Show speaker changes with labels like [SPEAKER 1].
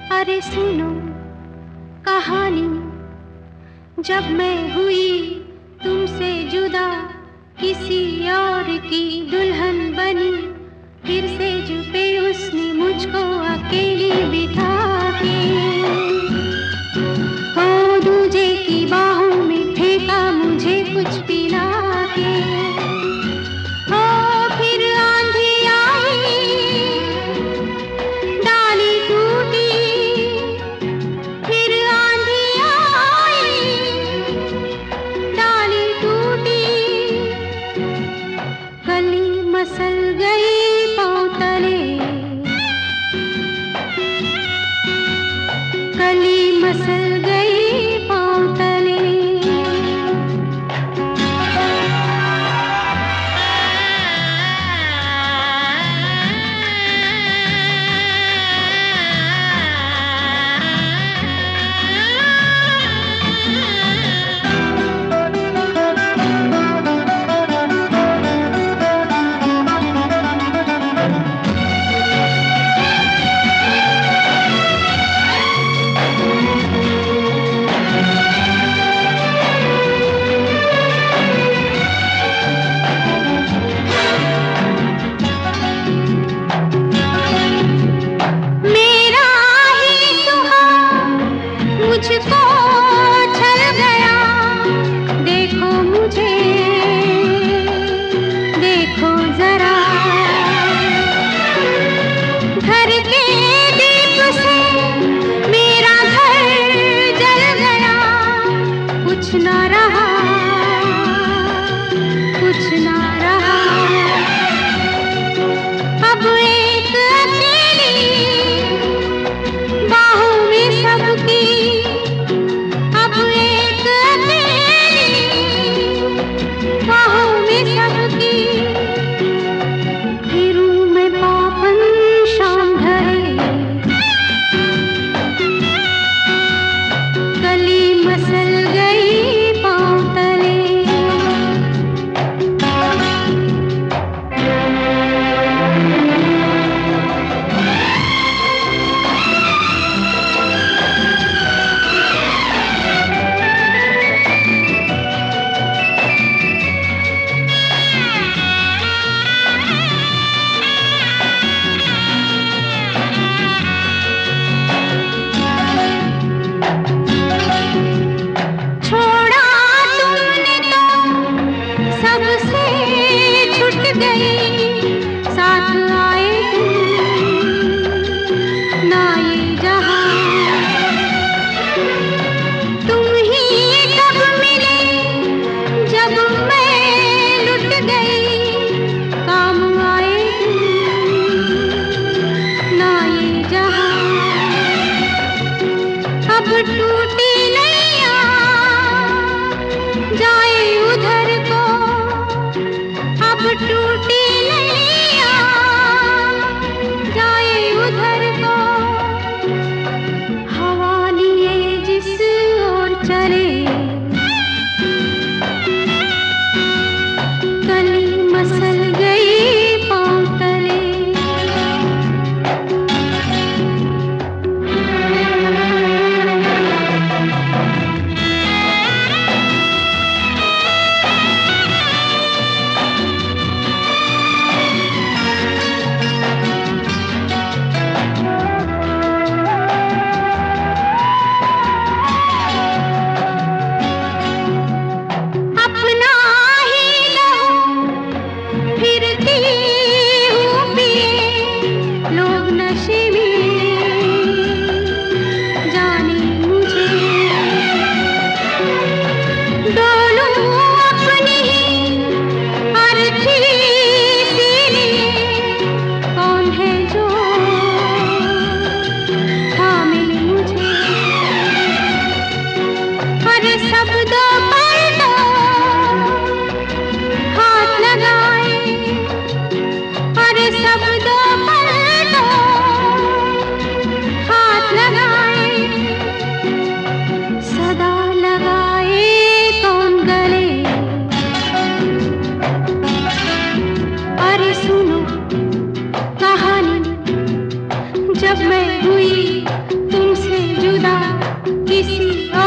[SPEAKER 1] अरे सुनो कहानी, जब मैं हुई तुमसे जुदा, किसी और की दुल्हन बनी, फिर से जुपे उसने मुझको अकेली बिठा के, ओ दूजे की बाहों में फेंका मुझे कुछ पिला के। ओ फिर आंधी आई, डाली टूटी, फिर आंधी आई, डाली टूटी, कली मसल गई पाँव तले, कली मसल गई पाँव तले। मुझको छल गया, देखो मुझे, देखो जरा, घर के दीप से मेरा घर जल गया, कुछ ना रहा, कुछ ना रहा, अब एक अकेली बाहों में सबकी, टूटी नैया जाए उधर को, अब टूटी नैया जाए उधर को, हवा लिए जिस ओर चले, कली मसल गई पाँव तले। जब मैं हुई तुम जुदा किसी